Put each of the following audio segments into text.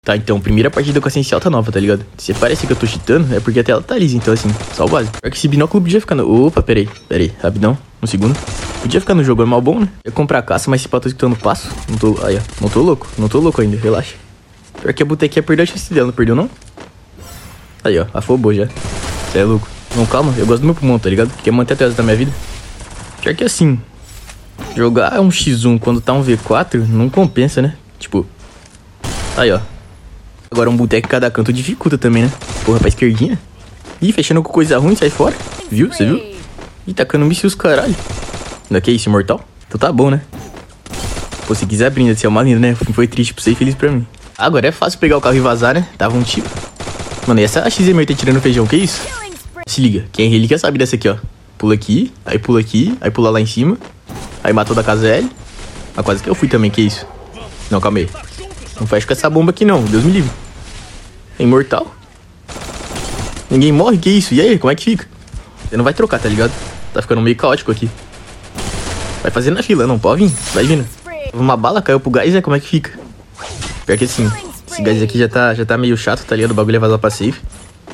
Tá, então, primeira partida com a Ciência Alta nova, tá ligado? Se parece que eu tô cheatando, é porque a tela tá lisa, então assim, só o básico. Pior que esse binóculo podia ficar no... Opa, peraí, rapidão, um segundo. Podia ficar no jogo, é mal bom, né? Ia comprar a caça, mas se pá, tô escutando o passo. Não tô... Aí, ó, não tô louco ainda, relaxa. Pior que a botequinha perdeu a chance dela, não perdeu não? Aí, ó, afobou já. Cê é louco. Não, calma, eu gosto do meu pulmão, tá ligado? Quer manter a tela da minha vida. Pior que assim, jogar um x1 quando tá um v4 não compensa, né? Tipo, aí, ó. Agora um boteco em cada canto dificulta também, né? Porra, pra esquerdinha. Ih, fechando com coisa ruim, sai fora. Viu? Você viu? Ih, tacando míssil os caralho. Ainda que é isso, imortal? Então tá bom, né? Pô, se quiser abrir, ser uma linda, né? Foi triste pra você e feliz pra mim. Agora é fácil pegar o carro e vazar, né? Tava um tiro. Mano, e essa XM80 tirando feijão, que isso? Se liga, quem é relíquia sabe dessa aqui, ó. Pula aqui, aí pula lá em cima. Aí matou da casa L. Ah, quase que eu fui também, que isso? Não, calma aí. Não fecha com essa bomba aqui não, Deus me livre. É imortal. Ninguém morre, que isso? E aí, como é que fica? Você não vai trocar, tá ligado? Tá ficando meio caótico aqui. Vai fazendo na fila, não pode vir, vai vindo. Uma bala caiu pro gás, como é que fica? Pior que assim, esse gás aqui já tá meio chato, tá ligado? O bagulho é vazar pra safe.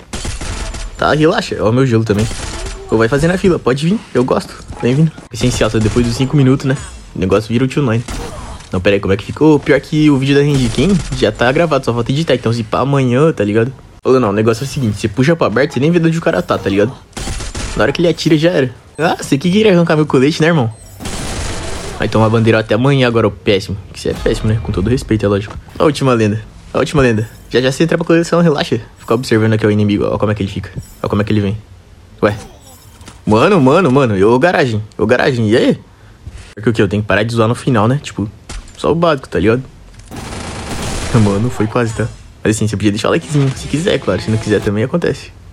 Tá, relaxa, ó o meu gelo também. Ou vai fazer na fila, pode vir, eu gosto. Vem vindo. Essencial, só depois dos 5 minutos, né? O negócio vira o tio 9. Não, pera aí, como é que ficou? Pior que o vídeo da Range King já tá gravado, só falta editar. Então se pá amanhã, tá ligado? Ou não, o negócio é o seguinte, você puxa pra aberto, você nem vê de onde o cara tá ligado? Na hora que ele atira, já era. Ah, você que queria arrancar meu colete, né, irmão? Vai tomar bandeira até amanhã agora, ó, péssimo. Que você é péssimo, né? Com todo respeito, é lógico. A última lenda. Já você entra pra coleção, relaxa. Fica observando aqui o inimigo, ó como é que ele fica. Ó como é que ele vem. Ué. Mano, ô garagem, e aí? Porque o que? Eu tenho que parar de zoar no final, né? Tipo, só o básico, tá ligado? Mano, foi quase, tá? Mas assim, você podia deixar o likezinho, se quiser, claro. Se não quiser também, acontece.